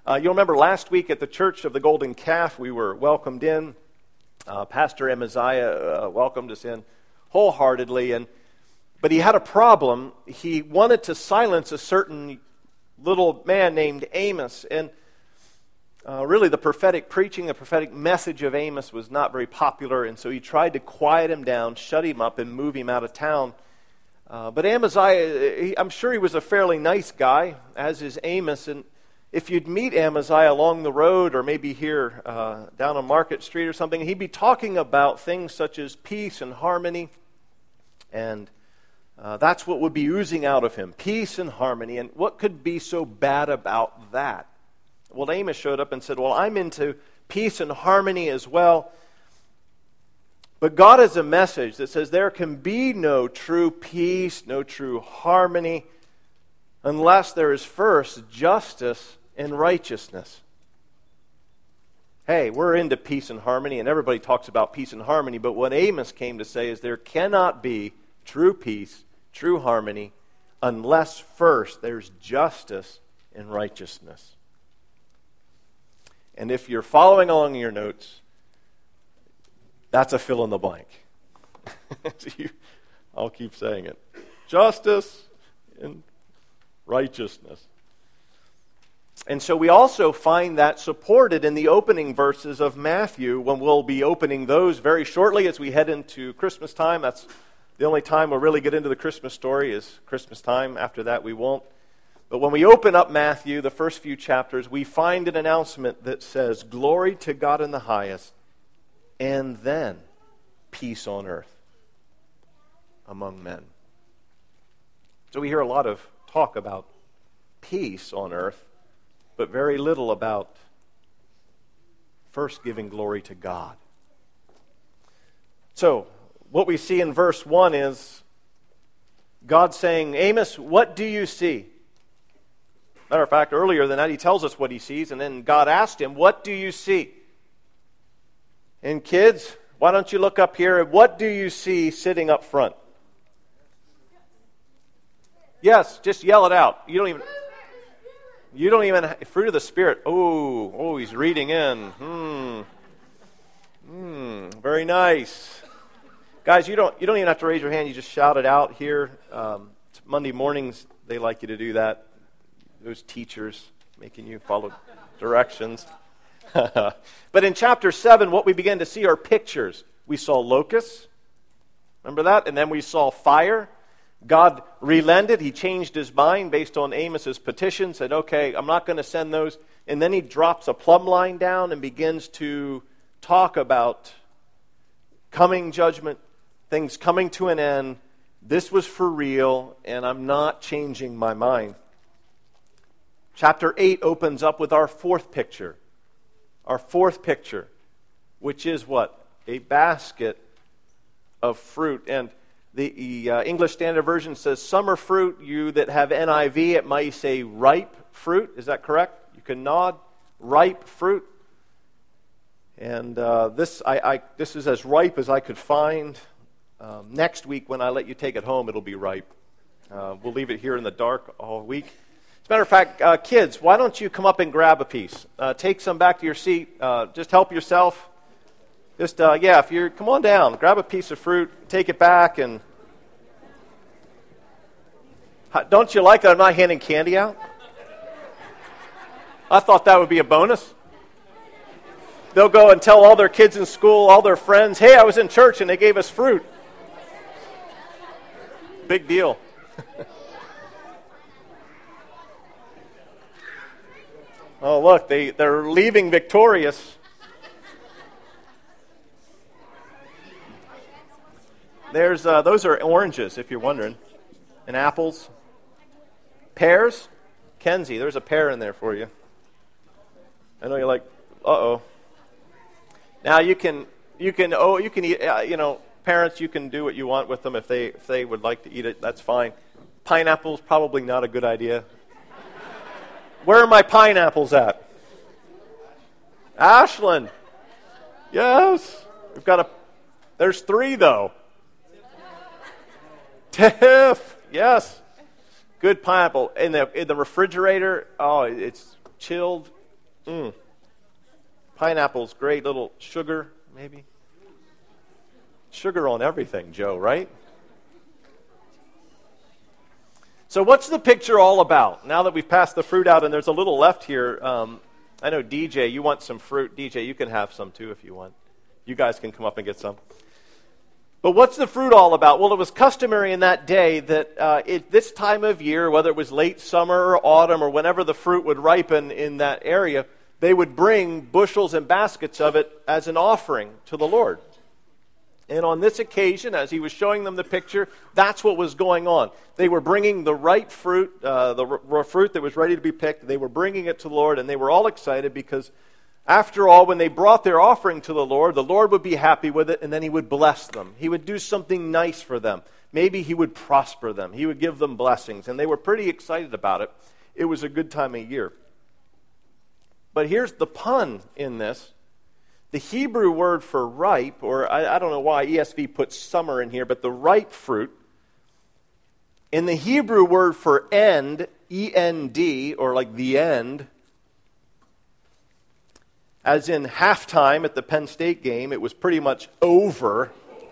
You'll remember last week at the Church of the Golden Calf, we were welcomed in. Pastor Amaziah welcomed us in wholeheartedly, but he had a problem. He wanted to silence a certain little man named Amos, and really the prophetic preaching, the prophetic message of Amos was not very popular, and so he tried to quiet him down, shut him up, and move him out of town. But Amaziah, I'm sure he was a fairly nice guy, as is Amos, and if you'd meet Amaziah along the road or maybe here down on Market Street or something, he'd be talking about things such as peace and harmony, and that's what would be oozing out of him, peace and harmony. And what could be so bad about that? Well, Amos showed up and said, well, I'm into peace and harmony as well, but God has a message that says there can be no true peace, no true harmony, unless there is first justice and righteousness. Hey, we're into peace and harmony, and everybody talks about peace and harmony, but what Amos came to say is there cannot be true peace, true harmony, unless first there's justice and righteousness. And if you're following along in your notes, that's a fill in the blank. I'll keep saying it. Justice and righteousness. And so we also find that supported in the opening verses of Matthew, when we'll be opening those very shortly as we head into Christmas time. That's the only time we'll really get into the Christmas story is Christmas time. After that, we won't. But when we open up Matthew, the first few chapters, we find an announcement that says, "Glory to God in the highest, and then peace on earth among men." So we hear a lot of talk about peace on earth, but very little about first giving glory to God. So, what we see in verse 1 is God saying, Amos, what do you see? Matter of fact, earlier than that, he tells us what he sees, and then God asked him, what do you see? And kids, why don't you look up here, what do you see sitting up front? Yes, just yell it out. You don't even, fruit of the Spirit. Oh, he's reading in. Very nice. Guys, you don't even have to raise your hand. You just shout it out here. Monday mornings, they like you to do that. Those teachers making you follow directions. But in chapter 7, what we begin to see are pictures. We saw locusts. Remember that? And then we saw fire. God relented. He changed his mind based on Amos's petition, said, okay, I'm not going to send those. And then he drops a plumb line down and begins to talk about coming judgment, things coming to an end. This was for real, and I'm not changing my mind. Chapter 8 opens up with our fourth picture. Our fourth picture, which is what? A basket of fruit. And the English Standard Version says summer fruit. You that have NIV, it might say ripe fruit. Is that correct? You can nod. Ripe fruit. And this is as ripe as I could find. Next week, when I let you take it home, it'll be ripe. We'll leave it here in the dark all week. As a matter of fact, kids, why don't you come up and grab a piece? Take some back to your seat. Just help yourself. Just, if you're, come on down, grab a piece of fruit, take it back, and don't you like that I'm not handing candy out? I thought that would be a bonus. They'll go and tell all their kids in school, all their friends, hey, I was in church and they gave us fruit. Big deal. Oh, look, they're leaving victorious. Those are oranges, if you're wondering, and apples. Pears? Kenzie, there's a pear in there for you. I know you're like, uh-oh. Now you can eat. Parents, you can do what you want with them if they would like to eat it. That's fine. Pineapples, probably not a good idea. Where are my pineapples at? Ashland. Yes. There's 3 though. Tiff. Yes. Good pineapple. In the refrigerator, it's chilled. Pineapple's great. Little sugar, maybe. Sugar on everything, Joe, right? So what's the picture all about? Now that we've passed the fruit out and there's a little left here, I know DJ, you want some fruit. DJ, you can have some too if you want. You guys can come up and get some. But what's the fruit all about? Well, it was customary in that day that this time of year, whether it was late summer or autumn or whenever the fruit would ripen in that area, they would bring bushels and baskets of it as an offering to the Lord. And on this occasion, as he was showing them the picture, that's what was going on. They were bringing the ripe fruit, the fruit that was ready to be picked. They were bringing it to the Lord, and they were all excited because, after all, when they brought their offering to the Lord would be happy with it, and then he would bless them. He would do something nice for them. Maybe he would prosper them. He would give them blessings, and they were pretty excited about it. It was a good time of year. But here's the pun in this. The Hebrew word for ripe, or I don't know why ESV puts summer in here, but the ripe fruit, in the Hebrew word for end, E-N-D, or like the end, as in halftime at the Penn State game, it was pretty much over.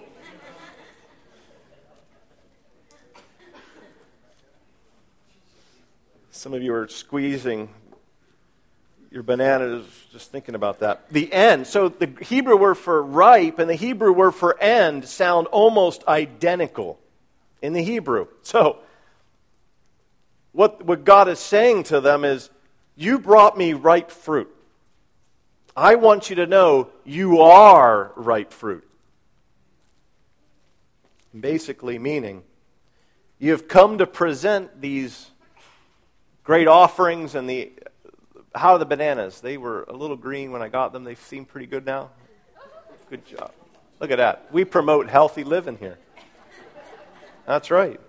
Some of you are squeezing your bananas just thinking about that. The end. So the Hebrew word for ripe and the Hebrew word for end sound almost identical in the Hebrew. So what God is saying to them is, you brought me ripe fruit. I want you to know you are ripe fruit. Basically meaning, you have come to present these great offerings and how are the bananas? They were a little green when I got them. They seem pretty good now. Good job. Look at that. We promote healthy living here. That's right.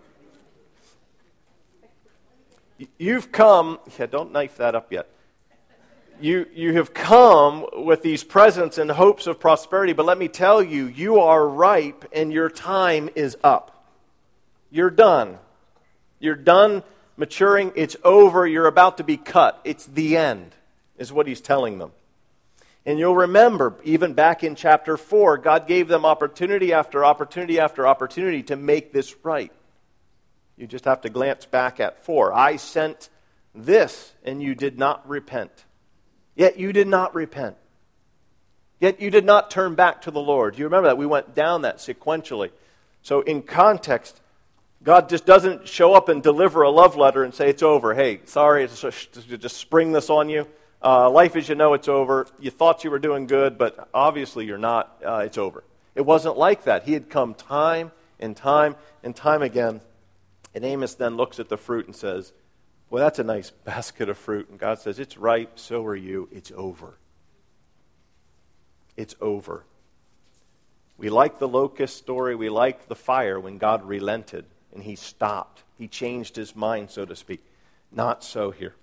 You've come, don't knife that up yet. You have come with these presents and hopes of prosperity, but let me tell you, you are ripe and your time is up. You're done. You're done maturing. It's over. You're about to be cut. It's the end, is what he's telling them. And you'll remember, even back in chapter 4, God gave them opportunity after opportunity after opportunity to make this right. You just have to glance back at 4. I sent this, and you did not repent. Yet you did not repent. Yet you did not turn back to the Lord. You remember that? We went down that sequentially. So in context, God just doesn't show up and deliver a love letter and say, it's over. Hey, sorry, just spring this on you. Life as you know, it's over. You thought you were doing good, but obviously you're not. It's over. It wasn't like that. He had come time and time and time again. And Amos then looks at the fruit and says, well, that's a nice basket of fruit. And God says, it's ripe, so are you. It's over. It's over. We like the locust story. We like the fire when God relented and he stopped. He changed his mind, so to speak. Not so here.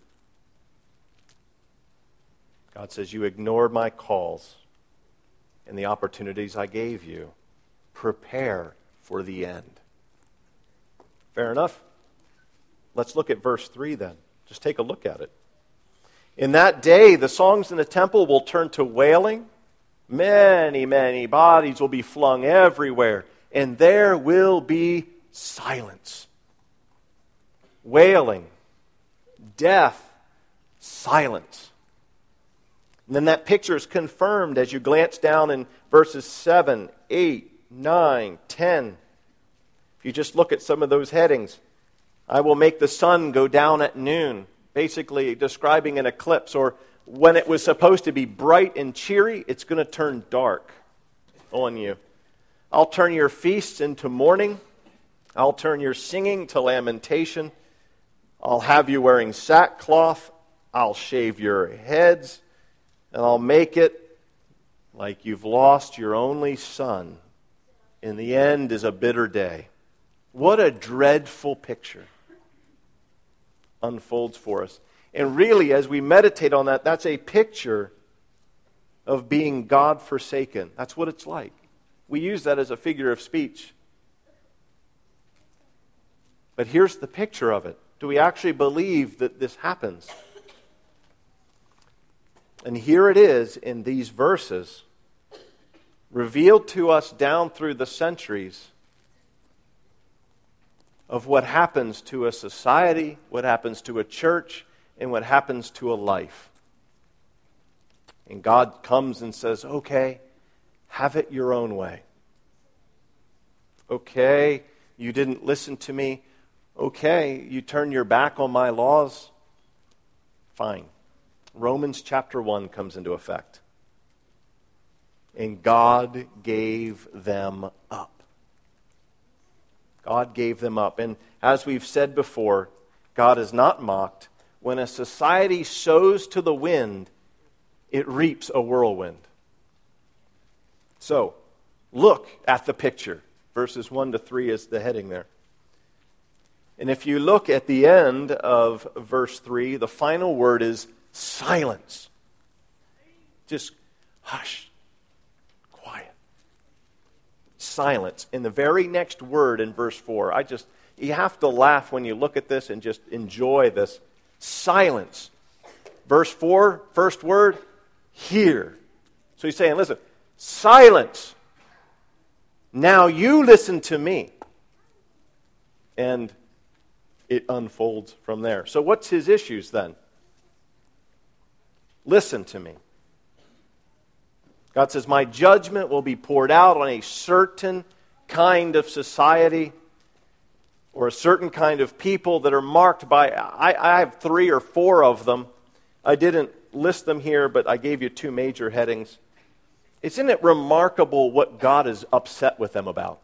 God says, you ignored my calls and the opportunities I gave you. Prepare for the end. Fair enough? Let's look at verse 3 then. Just take a look at it. In that day, the songs in the temple will turn to wailing. Many, many bodies will be flung everywhere, and there will be silence. Wailing, death, silence. And then that picture is confirmed as you glance down in verses 7, 8, 9, 10. If you just look at some of those headings, I will make the sun go down at noon, basically describing an eclipse, or when it was supposed to be bright and cheery, it's going to turn dark on you. I'll turn your feasts into mourning. I'll turn your singing to lamentation. I'll have you wearing sackcloth. I'll shave your heads. And I'll make it like you've lost your only son. In the end is a bitter day. What a dreadful picture unfolds for us. And really, as we meditate on that, that's a picture of being God-forsaken. That's what it's like. We use that as a figure of speech. But here's the picture of it. Do we actually believe that this happens? And here it is in these verses, revealed to us down through the centuries, of what happens to a society, what happens to a church, and what happens to a life. And God comes and says, okay, have it your own way. Okay, you didn't listen to me. Okay, you turn your back on my laws. Fine. Romans chapter 1 comes into effect. And God gave them up. God gave them up. And as we've said before, God is not mocked. When a society sows to the wind, it reaps a whirlwind. So, look at the picture. Verses 1 to 3 is the heading there. And if you look at the end of verse 3, the final word is silence. Just hush. Quiet. Silence. In the very next word in verse 4, you have to laugh when you look at this and just enjoy this. Silence. Verse 4, first word, hear. So he's saying, listen, silence. Now you listen to me. And it unfolds from there. So what's his issues then? Listen to me. God says, my judgment will be poured out on a certain kind of society or a certain kind of people that are marked by, I have 3 or 4 of them. I didn't list them here, but I gave you 2 major headings. Isn't it remarkable what God is upset with them about?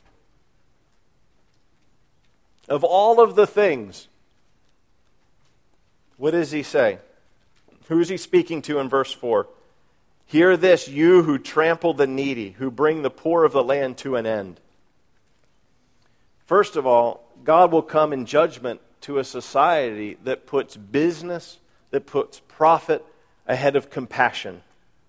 Of all of the things, what does he say? Who is he speaking to in verse 4? Hear this, you who trample the needy, who bring the poor of the land to an end. First of all, God will come in judgment to a society that puts business, that puts profit ahead of compassion.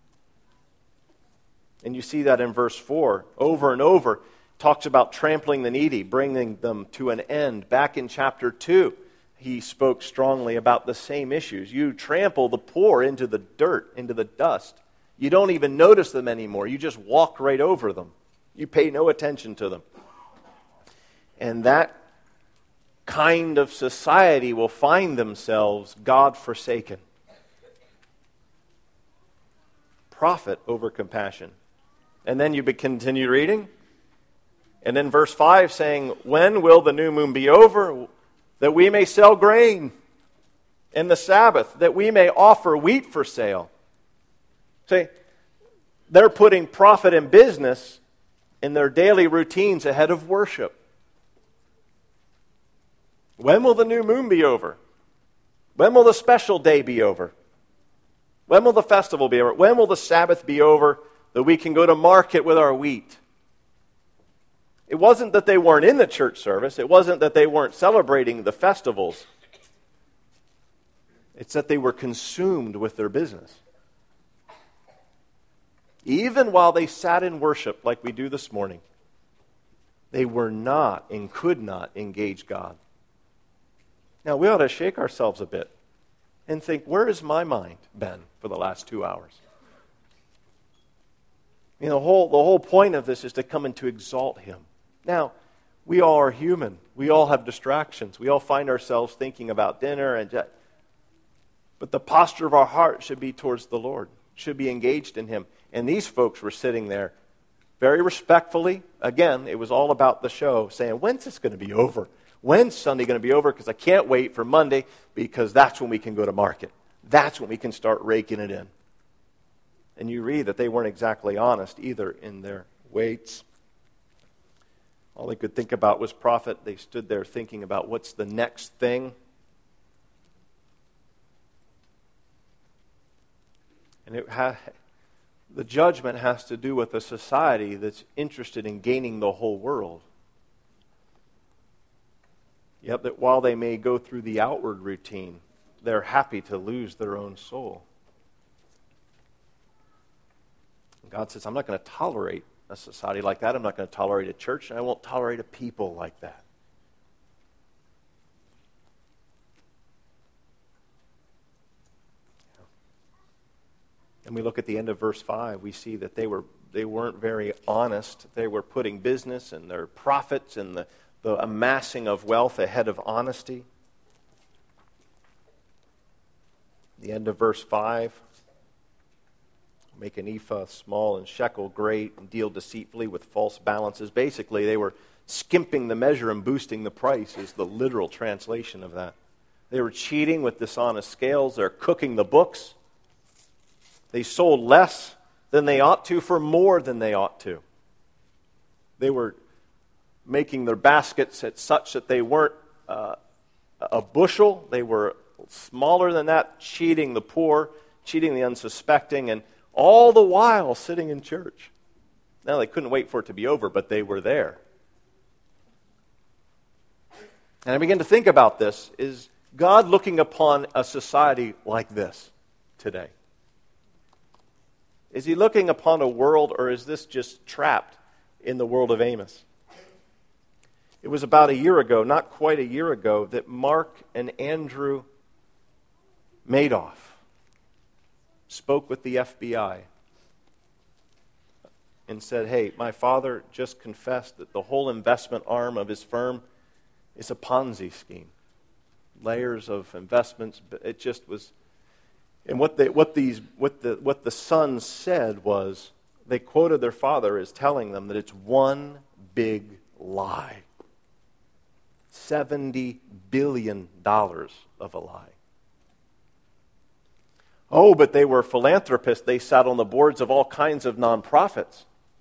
And you see that in verse 4 over and over. Talks about trampling the needy, bringing them to an end. Back in chapter 2, he spoke strongly about the same issues. You trample the poor into the dirt, into the dust. You don't even notice them anymore. You just walk right over them. You pay no attention to them. And that kind of society will find themselves God-forsaken. Profit over compassion. And then you continue reading. And then verse 5 saying, when will the new moon be over, that we may sell grain? And the Sabbath, that we may offer wheat for sale. See, they're putting profit and business in their daily routines ahead of worship. When will the new moon be over? When will the special day be over? When will the festival be over? When will the Sabbath be over that we can go to market with our wheat? It wasn't that they weren't in the church service. It wasn't that they weren't celebrating the festivals. It's that they were consumed with their business. Even while they sat in worship like we do this morning, they were not and could not engage God. Now, we ought to shake ourselves a bit and think, where has my mind been for the last 2 hours? You know, the whole point of this is to come and to exalt Him. Now, we all are human. We all have distractions. We all find ourselves thinking about dinner. But the posture of our heart should be towards the Lord, should be engaged in Him. And these folks were sitting there very respectfully. Again, it was all about the show, saying, when's this going to be over? When's Sunday going to be over? Because I can't wait for Monday, because that's when we can go to market. That's when we can start raking it in. And you read that they weren't exactly honest either in their weights. All they could think about was profit. They stood there thinking about what's the next thing. And the judgment has to do with a society that's interested in gaining the whole world. Yet that while they may go through the outward routine, they're happy to lose their own soul. And God says, I'm not going to tolerate a society like that. I'm not going to tolerate a church, and I won't tolerate a people like that. And we look at the end of verse 5, we see that they weren't very honest. They were putting business and their profits and the amassing of wealth ahead of honesty. The end of verse 5, make an ephah small and shekel great and deal deceitfully with false balances. Basically, they were skimping the measure and boosting the price is the literal translation of that. They were cheating with dishonest scales. They're cooking the books. They sold less than they ought to for more than they ought to. They were making their baskets at such that they weren't a bushel. They were smaller than that, cheating the poor, cheating the unsuspecting, and all the while sitting in church. Now, they couldn't wait for it to be over, but they were there. And I begin to think about this. Is God looking upon a society like this today? Is he looking upon a world, or is this just trapped in the world of Amos? It was about a year ago, not quite a year ago, that Mark and Andrew Madoff spoke with the FBI and said, hey, my father just confessed that the whole investment arm of his firm is a Ponzi scheme. Layers of investments, but it just was. And what the sons said was, they quoted their father as telling them that it's one big lie. $70 billion of a lie. Oh, but they were philanthropists. They sat on the boards of all kinds of nonprofits.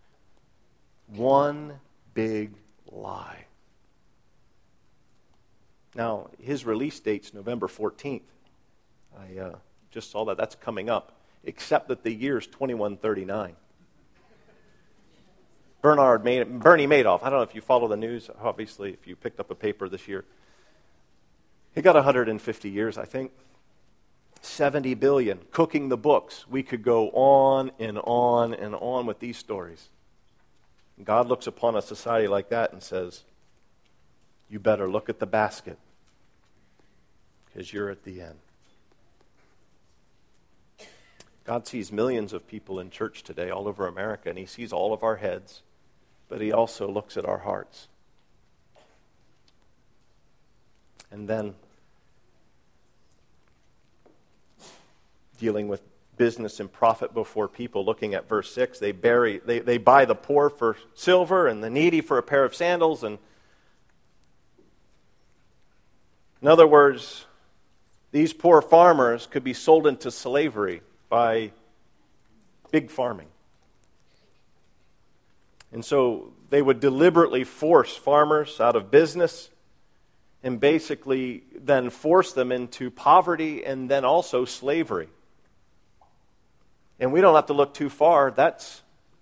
One big lie. Now, his release date's November 14th. I just saw that. That's coming up. Except that the year's 2139. Bernie Madoff. I don't know if you follow the news. Obviously, if you picked up a paper this year. He got 150 years, I think. 70 billion. Cooking the books. We could go on and on and on with these stories. God looks upon a society like that and says, you better look at the basket, because you're at the end. God sees millions of people in church today all over America, and he sees all of our heads, but he also looks at our hearts. And then, dealing with business and profit before people, looking at verse 6, they buy the poor for silver and the needy for a pair of sandals. And in other words, these poor farmers could be sold into slavery by big farming. And so they would deliberately force farmers out of business and basically then force them into poverty and then also slavery. And we don't have to look too far. That's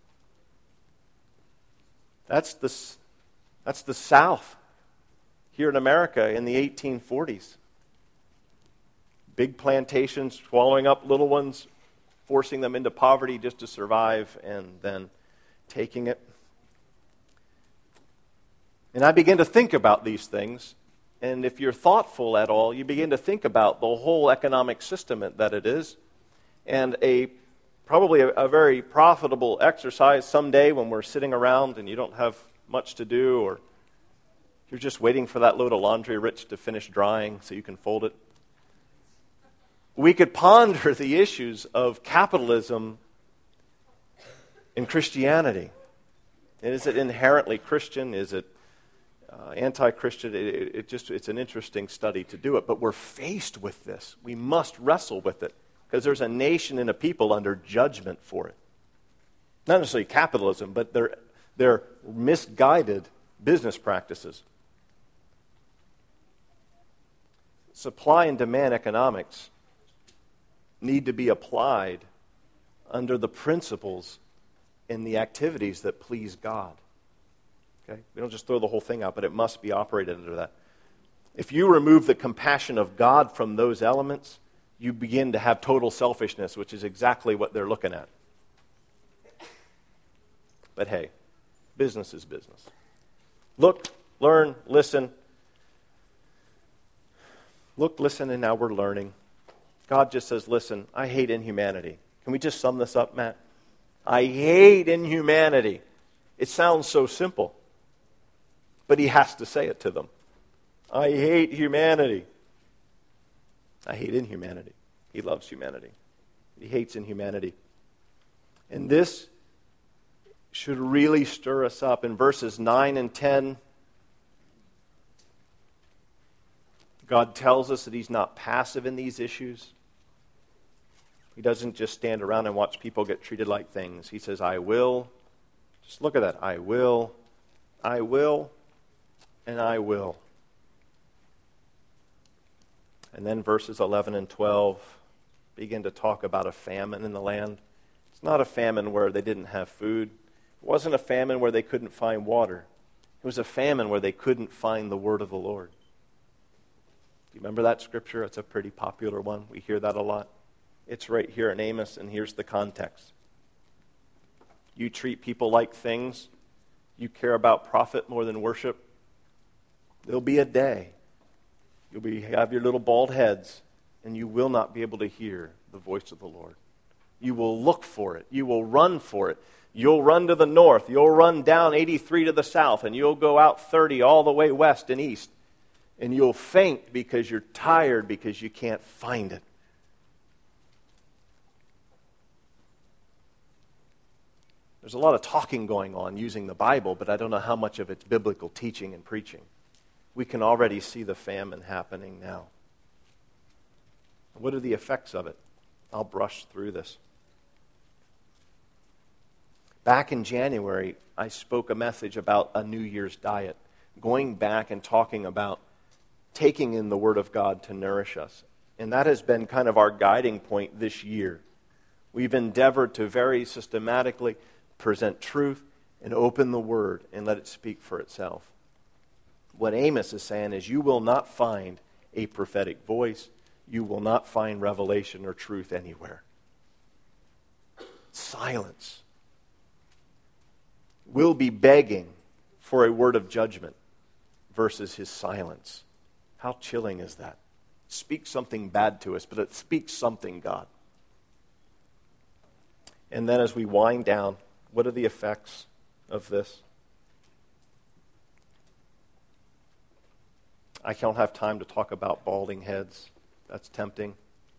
the South here in America in the 1840s. Big plantations swallowing up little ones, forcing them into poverty just to survive, and then taking it. And I begin to think about these things, and if you're thoughtful at all, you begin to think about the whole economic system that it is, and probably a very profitable exercise someday when we're sitting around and you don't have much to do, or you're just waiting for that load of laundry, Rich, to finish drying so you can fold it. We could ponder the issues of capitalism in Christianity. Is it inherently Christian? Is it anti-Christian? It's an interesting study to do it, but we're faced with this. We must wrestle with it. Because there's a nation and a people under judgment for it. Not necessarily capitalism, but their misguided business practices. Supply and demand economics need to be applied under the principles and the activities that please God. Okay? We don't just throw the whole thing out, but it must be operated under that. If you remove the compassion of God from those elements, you begin to have total selfishness, which is exactly what they're looking at. But hey, business is business. Look, learn, listen. Look, listen, and now we're learning. God just says, listen, I hate inhumanity. Can we just sum this up, Matt? I hate inhumanity. It sounds so simple. But he has to say it to them. I hate humanity. I hate inhumanity. He loves humanity. He hates inhumanity. And this should really stir us up. In verses 9 and 10, God tells us that he's not passive in these issues. He doesn't just stand around and watch people get treated like things. He says, I will. Just look at that. I will, and I will. And then verses 11 and 12 begin to talk about a famine in the land. It's not a famine where they didn't have food. It wasn't a famine where they couldn't find water. It was a famine where they couldn't find the word of the Lord. Do you remember that scripture? It's a pretty popular one. We hear that a lot. It's right here in Amos, and here's the context. You treat people like things. You care about profit more than worship. There'll be a day. Have your little bald heads, and you will not be able to hear the voice of the Lord. You will look for it. You will run for it. You'll run to the north. You'll run down 83 to the south, and you'll go out 30 all the way west and east. And you'll faint because you're tired because you can't find it. There's a lot of talking going on using the Bible, but I don't know how much of it's biblical teaching and preaching. We can already see the famine happening now. What are the effects of it? I'll brush through this. Back in January, I spoke a message about a New Year's diet, going back and talking about taking in the Word of God to nourish us. And that has been kind of our guiding point this year. We've endeavored to very systematically present truth and open the Word and let it speak for itself. What Amos is saying is you will not find a prophetic voice. You will not find revelation or truth anywhere. Silence. We'll be begging for a word of judgment versus his silence. How chilling is that? Speak something bad to us, but it speaks something, God. And then as we wind down, what are the effects of this? I don't have time to talk about balding heads. That's tempting.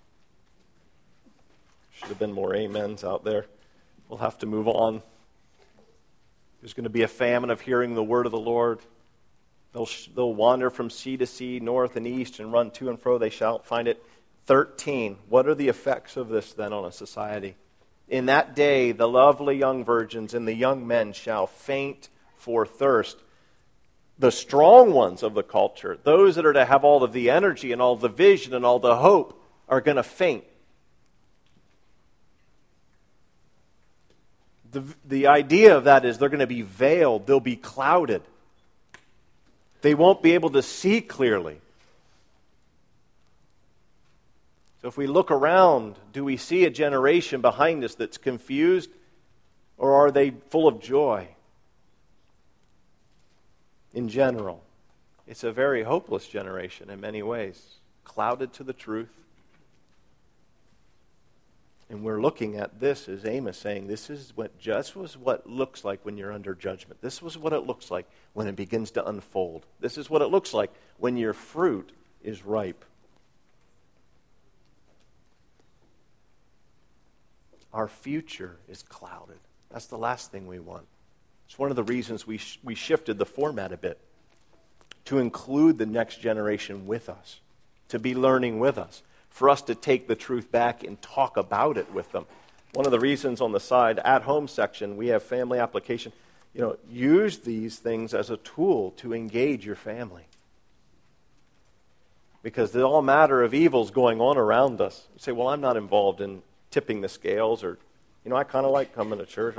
Should have been more amens out there. We'll have to move on. There's going to be a famine of hearing the word of the Lord. They'll wander from sea to sea, north and east, and run to and fro. They shall find it. 13. What are the effects of this then on a society? In that day, the lovely young virgins and the young men shall faint for thirst. The strong ones of the culture, those that are to have all of the energy and all the vision and all the hope, are going to faint. The idea of that is they're going to be veiled. They'll be clouded. They won't be able to see clearly. So if we look around, do we see a generation behind us that's confused, or are they full of joy? In general, it's a very hopeless generation in many ways, clouded to the truth. And we're looking at this as Amos saying, this is what just was what looks like when you're under judgment. This was what it looks like when it begins to unfold. This is what it looks like when your fruit is ripe. Our future is clouded. That's the last thing we want. It's one of the reasons we shifted the format a bit to include the next generation with us, to be learning with us, for us to take the truth back and talk about it with them. One of the reasons on the side, at home section, we have family application. Use these things as a tool to engage your family. Because there's all matter of evils going on around us. You say, well, I'm not involved in tipping the scales, or, I kind of like coming to church.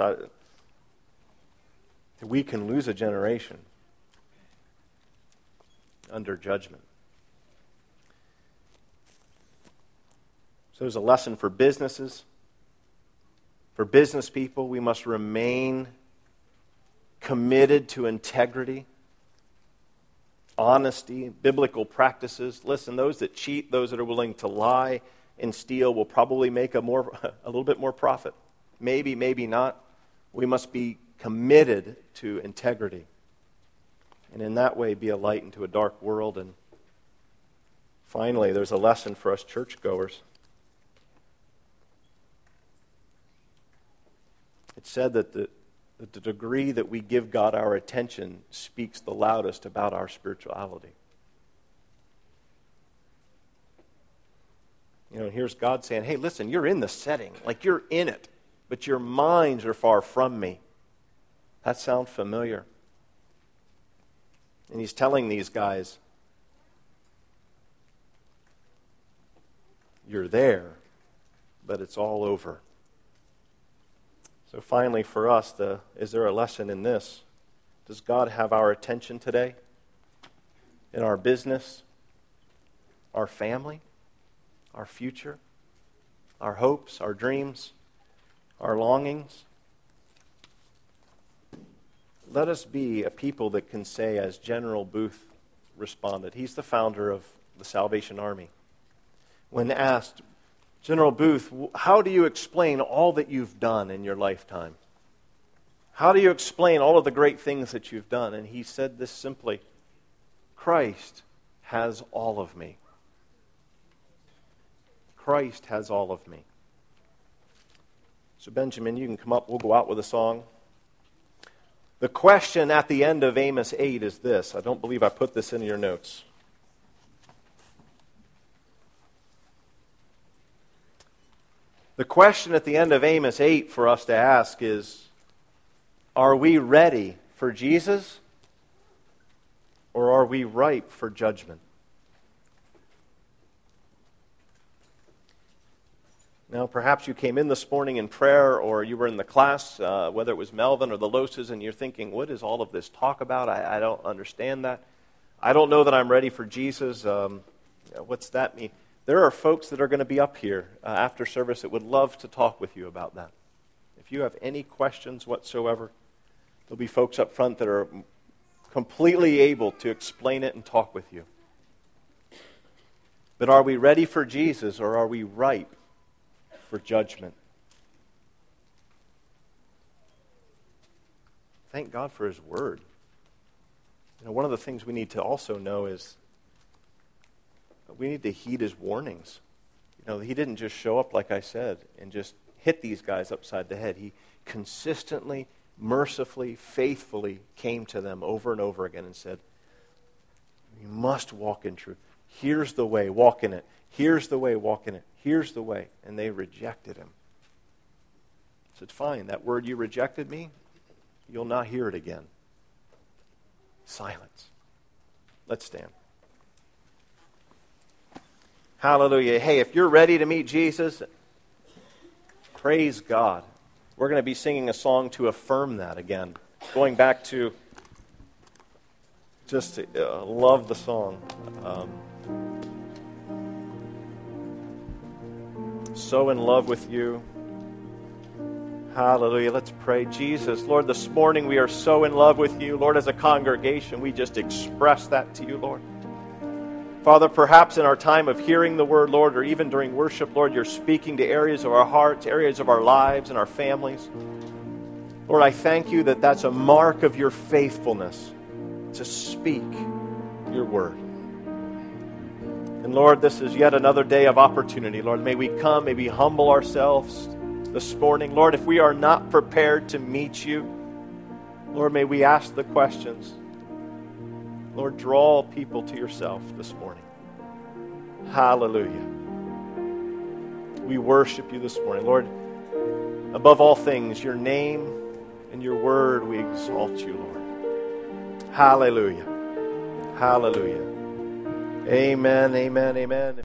We can lose a generation under judgment. So there's a lesson for businesses. For business people, we must remain committed to integrity, honesty, biblical practices. Listen, those that cheat, those that are willing to lie, and steal, we'll probably make a little bit more profit. Maybe, maybe not. We must be committed to integrity. And in that way, be a light into a dark world. And finally, there's a lesson for us churchgoers. It's said that the degree that we give God our attention speaks the loudest about our spirituality. Here's God saying, hey, listen, you're in the setting. Like, you're in it. But your minds are far from me. That sounds familiar. And he's telling these guys, you're there, but it's all over. So finally for us, is there a lesson in this? Does God have our attention today? In our business, our family, our future, our hopes, our dreams, our longings? Let us be a people that can say, as General Booth responded, he's the founder of the Salvation Army. When asked, General Booth, how do you explain all that you've done in your lifetime? How do you explain all of the great things that you've done? And he said this simply, Christ has all of me. Christ has all of me. So Benjamin, you can come up. We'll go out with a song. The question at the end of Amos 8 is this. I don't believe I put this in your notes. The question at the end of Amos 8 for us to ask is, are we ready for Jesus, or are we ripe for judgment? Now, perhaps you came in this morning in prayer, or you were in the class, whether it was Melvin or the Loses, and you're thinking, what is all of this talk about? I don't understand that. I don't know that I'm ready for Jesus. What's that mean? There are folks that are going to be up here after service that would love to talk with you about that. If you have any questions whatsoever, there'll be folks up front that are completely able to explain it and talk with you. But are we ready for Jesus, or are we ripe for judgment? Thank God for His Word. One of the things we need to also know is we need to heed His warnings. He didn't just show up, like I said, and just hit these guys upside the head. He consistently, mercifully, faithfully came to them over and over again and said, you must walk in truth. Here's the way, walk in it. Here's the way, walk in it. Here's the way. And they rejected Him. He said, fine, that word you rejected me, you'll not hear it again. Silence. Let's stand. Hallelujah. Hey, if you're ready to meet Jesus, praise God. We're going to be singing a song to affirm that again. Going back to just love the song. So in love with you. Hallelujah. Let's pray. Jesus, Lord, this morning we are so in love with you. Lord, as a congregation, we just express that to you, Lord. Father, perhaps in our time of hearing the word, Lord, or even during worship, Lord, you're speaking to areas of our hearts, areas of our lives and our families. Lord, I thank you that that's a mark of your faithfulness to speak your word. And Lord, this is yet another day of opportunity. Lord, may we come, may we humble ourselves this morning. Lord, if we are not prepared to meet you, Lord, may we ask the questions. Lord, draw people to yourself this morning. Hallelujah. We worship you this morning. Lord, above all things, your name and your word, we exalt you, Lord. Hallelujah. Hallelujah. Amen, amen, amen.